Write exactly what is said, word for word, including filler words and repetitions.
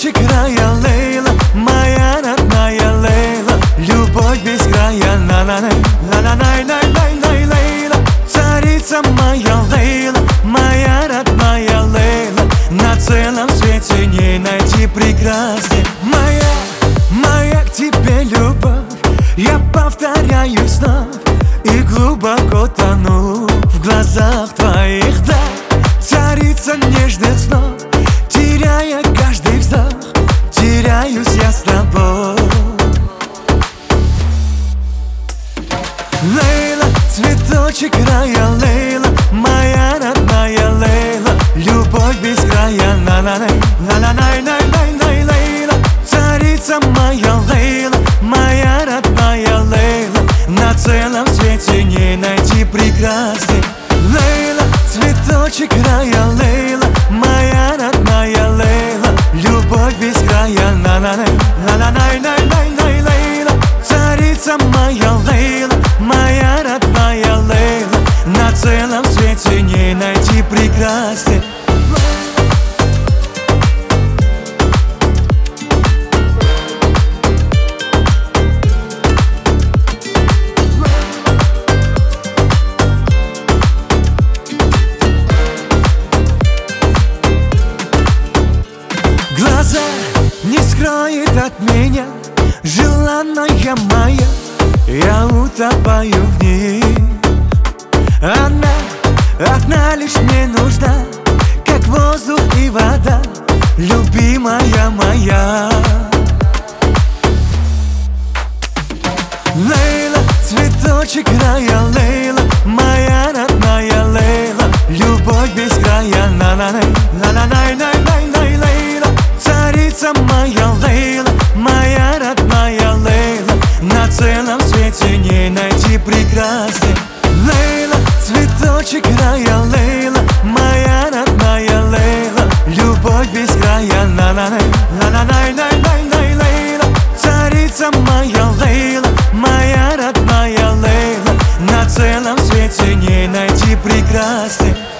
Цветочек рая, Лейла, моя родная Лейла. Любовь без края, на-на-най, на-на-най-най-най-най, Лейла. Царица моя Лейла, моя родная Лейла. На целом свете не найти прекрасней. Моя, моя к тебе любовь, я повторяю снова и глубоко тону в глазах твоих, да. Царица нежных снов, теряя каждый вздох, теряюсь я с тобой. Лейла, цветочек рая, Лейла, моя родная Лейла. Любовь без края, на-на-най, на-на-най-най-най-най, Лейла. Царица моя Лейла, моя родная Лейла. На целом свете не найти прекрасней. Лейла, цветочек рая, Лейла, моя родная Лейла. Любовь без края, на-на-най, на-на-най-най-най-най, Лейла. Царица моя Лейла, моя родная Лейла. На целом свете не найти прекрасней. Глаза не скроет от меня желанная моя, я утопаю в ней. Она одна лишь мне нужна, как воздух и вода, любимая моя. Лейла, цветочек рая, Лейла, моя родная Лейла. Любовь без края, на-на-най, на-на-най-най-най-най, Лейла. Царица моя Лейла, моя родная Лейла. На целом свете не найти прекрасней. Лейла, цветочек рая, Лейла, моя родная Лейла. Любовь без края, на-на-най, на-на-най-най-най-най, Лейла. Царица моя Лейла, моя родная Лейла. На целом свете не найти прекрасней.